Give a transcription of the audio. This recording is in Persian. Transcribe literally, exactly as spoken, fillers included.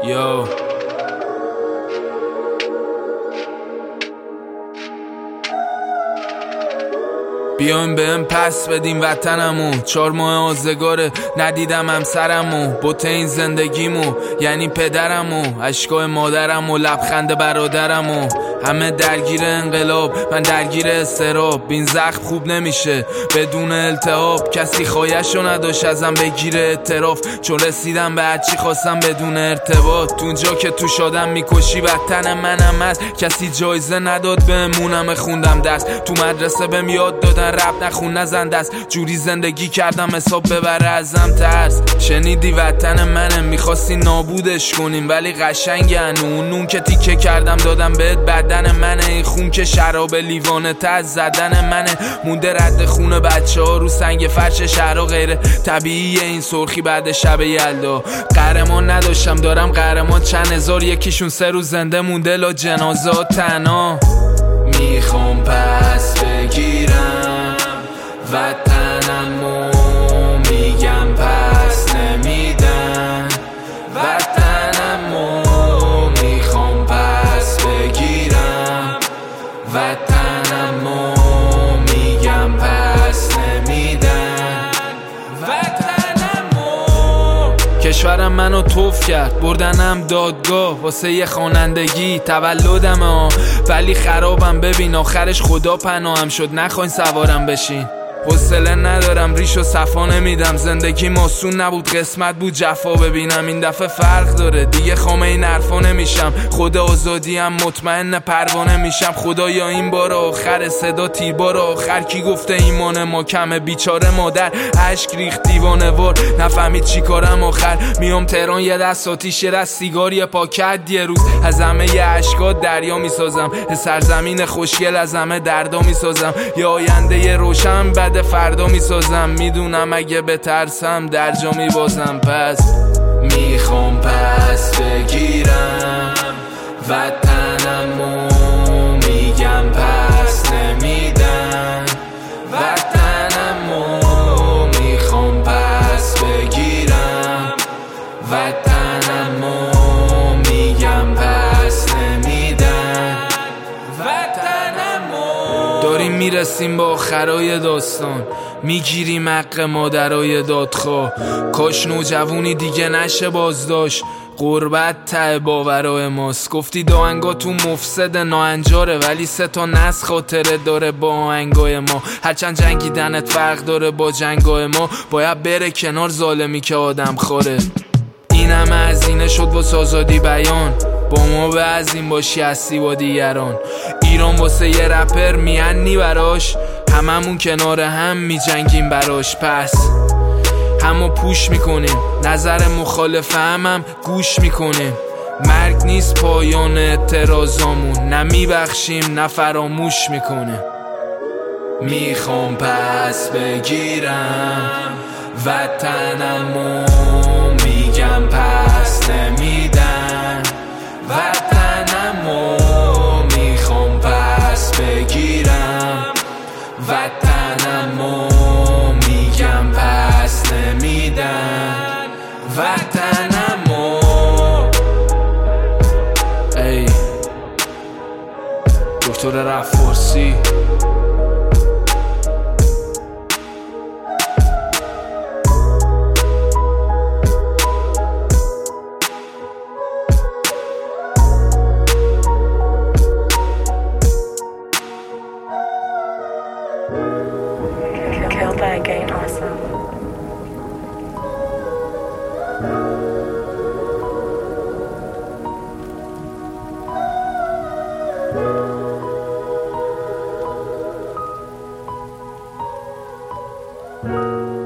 Yo. بیایم بهم پس بدیم وطنمو، چهار ماه آزگاره ندیدم همسرمو، بوته این زندگیمو یعنی پدرمو، اشکای مادرمو، لبخند برادرمو. همه درگیر انقلاب، من درگیر استراب. این زخم خوب نمیشه بدون التهاب. کسی خواهشو نداشت ازم بگیره اعتراف، چون رسیدم به هرچی خواستم بدون ارتباط. تو اونجا که تو شادم میکشی وطن منم هست، کسی جایزه نداد بهمونم خوندم درس. تو مدرسه بهم یاد دادن رب نخون نزن دست، جوری زندگی کردم حساب ببره ازم ترس. شنیدی وطن منه میخواستی نابودش کنیم، ولی قشنگن اون نون که تیکه کردم دادم بهت بدن منه. این خون که شراب لیوانه تا از زدن منه، مونده رد خون بچه ها رو سنگ فرش شهر و غیره. طبیعیه این سرخی بعد شب یلدا. قهرمان نداشتم دارم قهرمان چند هزار، یکیشون سه روز زنده مونده لا جنازات تنها. میخوام پس بگیرم وطنمو، میگم پس نمیدن وطنمو. میخوام پس بگیرم وطنمو، میگم پس نمیدن وطنمو. کشورم منو توف کرد بردنم دادگاه واسه یه خوانندگی تولدم ها، ولی خرابم ببین آخرش خدا پناهم شد. نخواین سوارم بشین، حوصله ندارم ریش و صفا نمیدم. زندگی آسون نبود قسمت بود جفا ببینم. این دفعه فرق داره دیگه خامه این حرفا نمیشم. خود آزادیم مطمئن پروانه میشم. خدایا این بار آخر صدا تیربار آخر. کی گفته ایمان ما کمه بیچاره مادر اشک ریخت دیوانه وار، نفهمید چی کارم آخر. میام تهران یه دست آتیش یه دست سیگار یه پاکت، یه روز از همه یه اشکات دریا میسازم. سرزمین خوشگل از همه دردا میسازم. یه آینده یه روشن بعد فردا میسازم. میدونم اگه بترسم در جا میبازم. پس میخوام پس بگیرم وطنمو، میگم پس نمیدن وطنمو. میخوام پس بگیرم وطنمو، میگم پس نمیدن وطنمو. داریم میرسیم با آخرای داستان، میگیریم حق مادرای دادخواه. کاش نوجوونی دیگه نشه بازداشت، غربت ته باورای ماست. گفتی داهنگاتون مفسد ناهنجاره، ولی سه تا نسل خاطره داره با آهنگای ما. هرچند جنگیدنت فرق داره با جنگای ما، باید بره کنار ظالمی که آدم خوره. این همه هزینه شد واسه آزادی بیان، با ما به عظیم باشی هستی با دیگران. ایران واسه یه رپر میعنی براش، هممون کنار هم میجنگیم براش. پس همو پوش میکنیم، نظر مخالف همم گوش میکنیم. مرگ نیست پایان اعتراضامون، نه میبخشیم نه فراموش میکنیم. میخوام پس بگیرم وطنمو، میگم پس نمیدن وطنمو. میخوام پس بگیرم وطنمو، میگم پس نمیدن وطنمو. ای دکتر رفارسی. Killed by a gay awesome. Thank you.